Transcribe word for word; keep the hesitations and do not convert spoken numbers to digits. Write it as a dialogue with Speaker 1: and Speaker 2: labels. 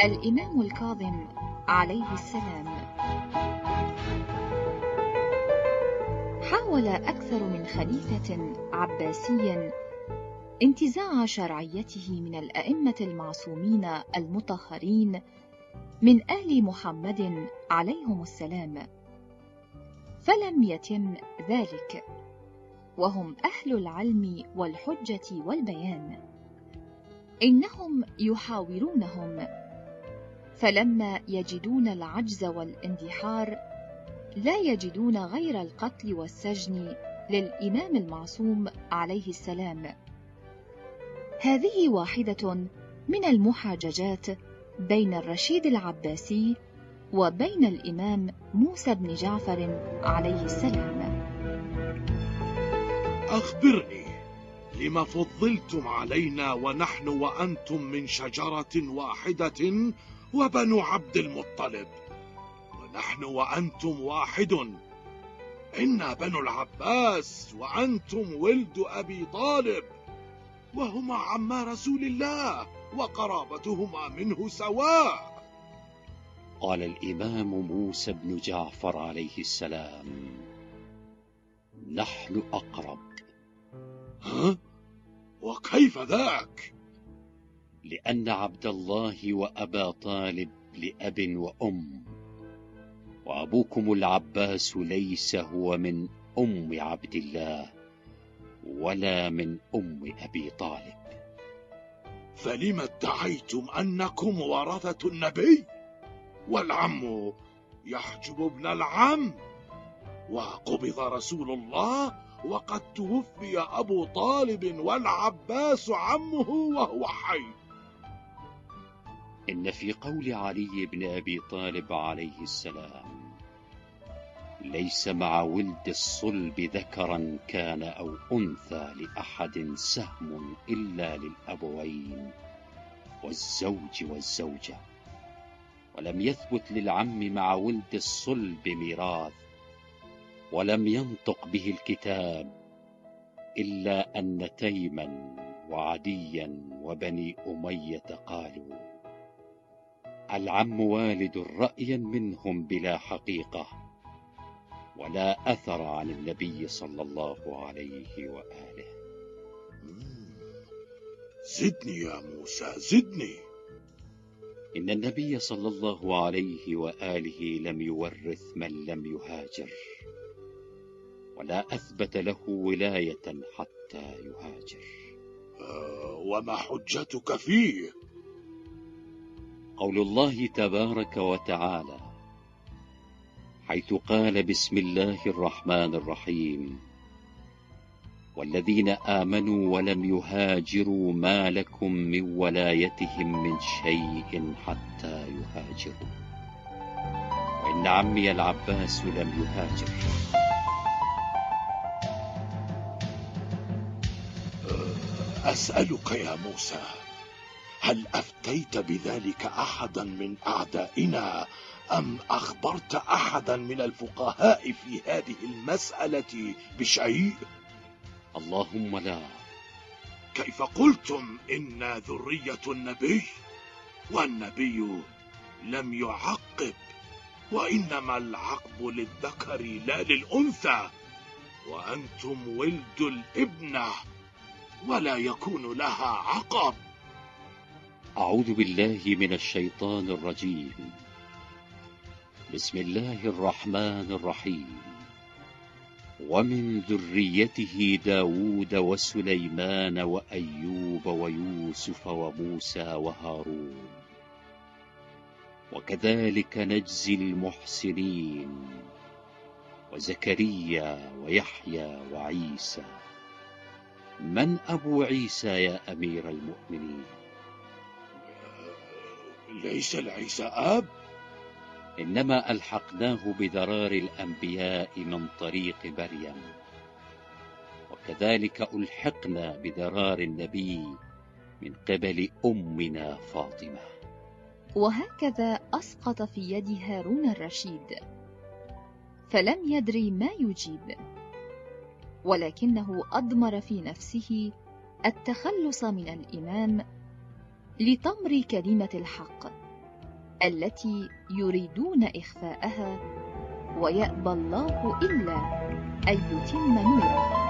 Speaker 1: الإمام الكاظم عليه السلام. حاول أكثر من خليفة عباسي انتزاع شرعيته من الأئمة المعصومين المطهرين من آل محمد عليهم السلام، فلم يتم ذلك، وهم أهل العلم والحجة والبيان. إنهم يحاورونهم، فلما يجدون العجز والاندحار لا يجدون غير القتل والسجن للإمام المعصوم عليه السلام. هذه واحدة من المحاججات بين الرشيد العباسي وبين الإمام موسى بن جعفر عليه السلام.
Speaker 2: أخبرني، لما فضلتم علينا ونحن وأنتم من شجرة واحدة وبنو عبد المطلب؟ ونحن وأنتم واحد، إنا بنو العباس وأنتم ولد أبي طالب، وهما عما رسول الله وقرابتهما منه سواء.
Speaker 3: قال الإمام موسى بن جعفر عليه السلام: نحن أقرب.
Speaker 2: ها؟ وكيف ذاك؟
Speaker 3: لأن عبد الله وأبا طالب لأب وأم، وأبوكم العباس ليس هو من أم عبد الله ولا من أم أبي طالب.
Speaker 2: فلم ادعيتم أنكم ورثة النبي؟ والعم يحجب ابن العم، وقبض رسول الله وقد توفي أبو طالب والعباس عمه وهو حي.
Speaker 3: إن في قول علي بن أبي طالب عليه السلام: ليس مع ولد الصلب ذكرا كان أو أنثى لأحد سهم إلا للأبوين والزوج والزوجة، ولم يثبت للعم مع ولد الصلب ميراث، ولم ينطق به الكتاب إلا أن تيما وعديا وبني أمية قالوا: العم والد رأيا منهم بلا حقيقة، ولا أثر عن النبي صلى الله عليه وآله.
Speaker 2: زدني يا موسى، زدني.
Speaker 3: إن النبي صلى الله عليه وآله لم يورث من لم يهاجر، ولا أثبت له ولاية حتى يهاجر.
Speaker 2: آه، وما حجتك فيه؟
Speaker 3: قول الله تبارك وتعالى حيث قال: بسم الله الرحمن الرحيم: والذين آمنوا ولم يهاجروا ما لكم من ولايتهم من شيء حتى يهاجروا. وإن عمي العباس لم يهاجر.
Speaker 2: أسألك يا موسى، هل أفتيت بذلك أحدا من أعدائنا أم أخبرت أحدا من الفقهاء في هذه المسألة بشيء؟
Speaker 3: اللهم لا.
Speaker 2: كيف قلتم إنا ذرية النبي والنبي لم يعقب، وإنما العقب للذكر لا للأنثى، وأنتم ولد الابنة ولا يكون لها عقب.
Speaker 3: أعوذ بالله من الشيطان الرجيم. بسم الله الرحمن الرحيم. ومن ذريته داود وسليمان وأيوب ويوسف وموسى وهارون، وكذلك نجزي المحسنين، وزكريا ويحيى وعيسى. من أبو عيسى يا أمير المؤمنين؟
Speaker 2: ليس لعيسى أب؟
Speaker 3: إنما ألحقناه بذرار الأنبياء من طريق مريم، وكذلك ألحقنا بذرار النبي من قبل أمنا فاطمة.
Speaker 1: وهكذا أسقط في يد هارون الرشيد، فلم يدري ما يجيب، ولكنه أضمر في نفسه التخلص من الإمام لتمر كلمة الحق، التي يريدون إخفاءها، ويأبى الله إلا أن يتم نوره.